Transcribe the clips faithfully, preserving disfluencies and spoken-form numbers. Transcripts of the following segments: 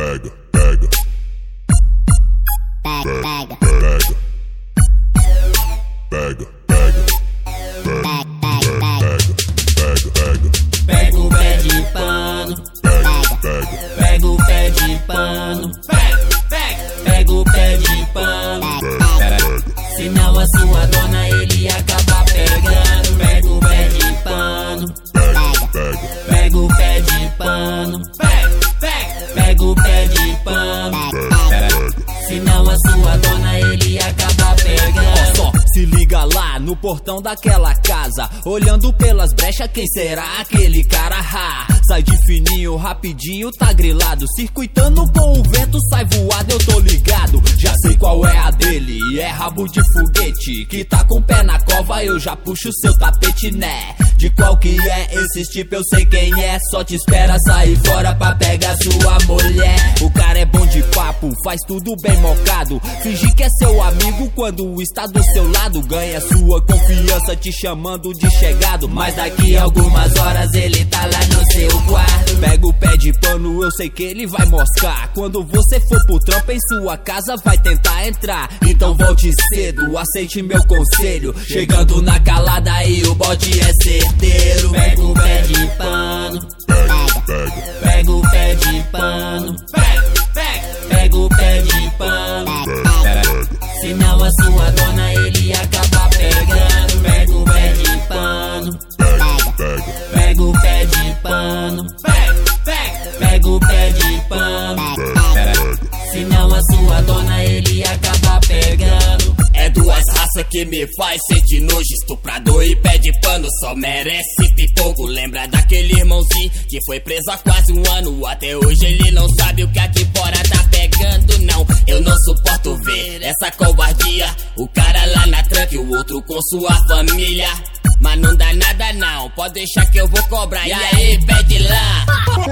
pega, pega, pega, pega, pega, pega, pega, pega o pé de pano, pega, pega, pega o pé de pano, pega, pega, pega o pé de pano, senão a sua dona ele acaba pegando. Pega o pé de pano, pega, pega, pega o pé de pano, pega, pega, pega o pé de pano, senão a sua dona ele acaba pegando. Só se liga lá no portão daquela casa, olhando pelas brechas, quem será aquele cara? Ha, sai de fininho, rapidinho, tá grilado, circuitando com o vento, sai voado, eu tô ligado. Já sei qual é a dele, é rabo de foguete, que tá com o pé na cova, eu já puxo seu tapete, né? De qual que é esses tipo, eu sei quem é, só te espera sair fora pra pegar sua mulher. O cara é bom de papo, faz tudo bem mocado, fingir que é seu amigo quando está do seu lado, ganha sua confiança te chamando de chegado, mas daqui a algumas horas ele tá lá no seu quarto. Pega o pé de pano, eu sei que ele vai moscar, quando você for pro trampo em sua casa vai tentar entrar, então volte cedo, aceite meu conselho, chegando na calada aí o bote é certeiro. Pega o pé de pano, pega, pega, pega o pé de pano, pega, pega, pega o pé de pano, senão a sua dona ele acaba pegando. Pega o pé de pano, pega, pega, pega o pé de pano, pega, pega, pega o pé de pano, senão a sua dona ele acaba pegando. É duas raças que me faz sentir nojo, estuprador e pé de pano só merece pipoco. Lembra daquele irmãozinho que foi preso há quase um ano, até hoje ele não sabe o que aqui fora tá pegando. Não, eu não suporto ver essa covardia, o cara lá na tranca e o outro com sua família. Mas não dá nada não, pode deixar que eu vou cobrar. E aí, pede lá,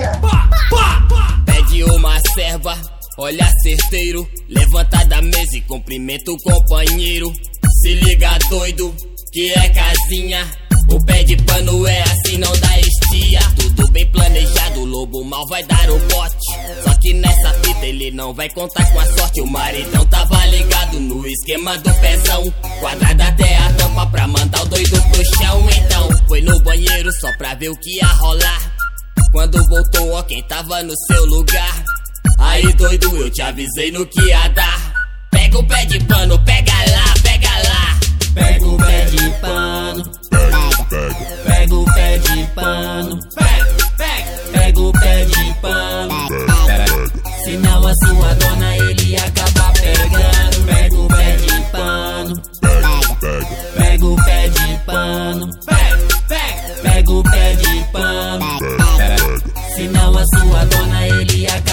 pede uma serva, olha certeiro, levanta da mesa e cumprimenta o companheiro. Se liga doido, que é casinha, o pé de pano é assim, não dá estia. Tudo bem planejado, o lobo mal vai dar o bote, só que nessa fita ele não vai contar com a sorte. O maridão tava ligado no esquema do pezão, quadrado até a tampa pra mandar o doido pro chão. Então foi no banheiro só pra ver o que ia rolar, quando voltou ó quem tava no seu lugar. Aí doido, eu te avisei no que ia dar. Pega o pé de pano, pega lá, pega lá. Pega o pé de pano, pega, pega, pega o pé de pano, pega, pega, pega o pé de pano, senão a sua dona ele acaba pegando. Pega o pé de pano, pega, pega, pega o pé de pano, pega, pega, pega o pé de pano, senão a sua dona ele acaba